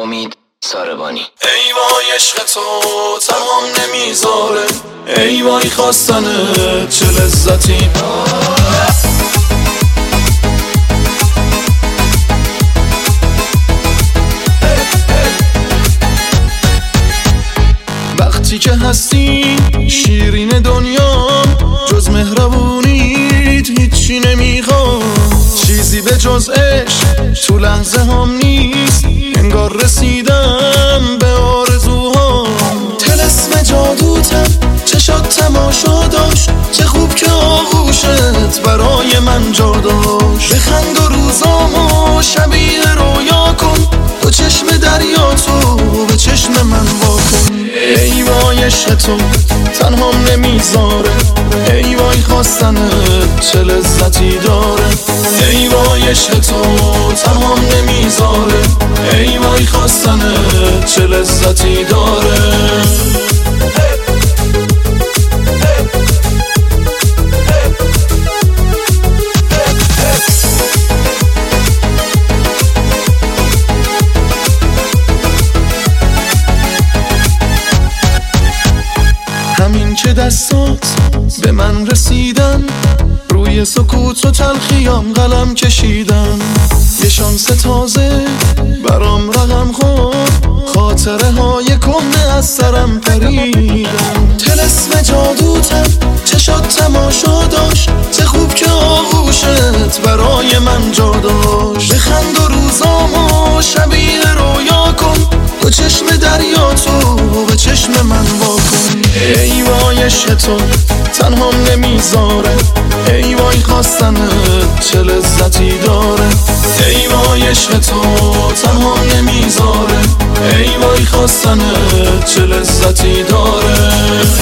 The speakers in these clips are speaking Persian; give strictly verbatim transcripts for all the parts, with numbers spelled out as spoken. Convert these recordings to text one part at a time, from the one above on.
امید ساربانی. ای وای عشق تو تمام نمیذاره، ای وای خواستنه چه لذتی داره. وقتی که هستی شیرین دنیا، جز مهربونیت هیچی نمیخوام. چیزی به جز عشق تو لحظه هم نیست، انگار رسیدم به آرزوهام. طلسم جادوتم چشات تماشا داشت، چه خوب که آغوشت برای من جا داشت. بخند و روزامو شبیه رویا کن، تو چشم دریا تو به چشم من واکن. ای وای عشق تو تنهام نمیذاره، ای وای خواستنت چه لذتی داره. ای وای عشق تو تنهام نمیذاره، ای وای خواستنت چه لذتی داره. همین که دستات به من رسیدن، روی سکوت و تلخیام قلم کشیدن. یه شانس تازه برام رقم خورد، خاطره های کهنه از سرم پریدن. طلسم جادوتم چشات تماشا داشت، چه خوب که آغوشت برای من جا داشت. بخند و روزامو شبیه رویا کن، تو چشم دریا تو به چشم من واکن. ای وای عشق تو تنهام نمیذاره، ای وای خواستنت چه لذتی داره. ای وای عشق تو تنهام نمیذاره، ای وای خواستنت چه لذتی داره.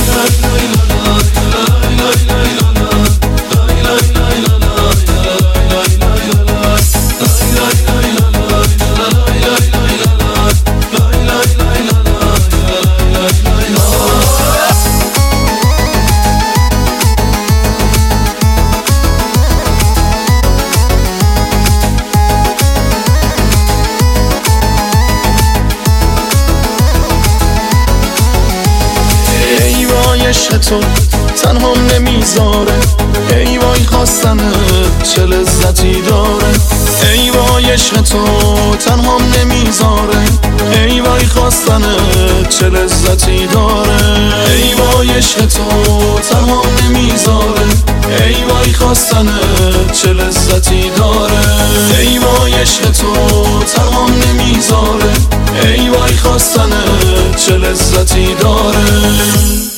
عشق تو تنهام نمیذاره، ای وای خواستنت چه لذتی داره. ای وای عشق تو تنهام نمیذاره، ای وای خواستنت چه لذتی داره. ای وای عشق تو تنهام نمیذاره، ای وای خواستنت چه لذتی داره. ای وای عشق تو تنهام نمیذاره، ای وای خواستنت چه لذتی داره.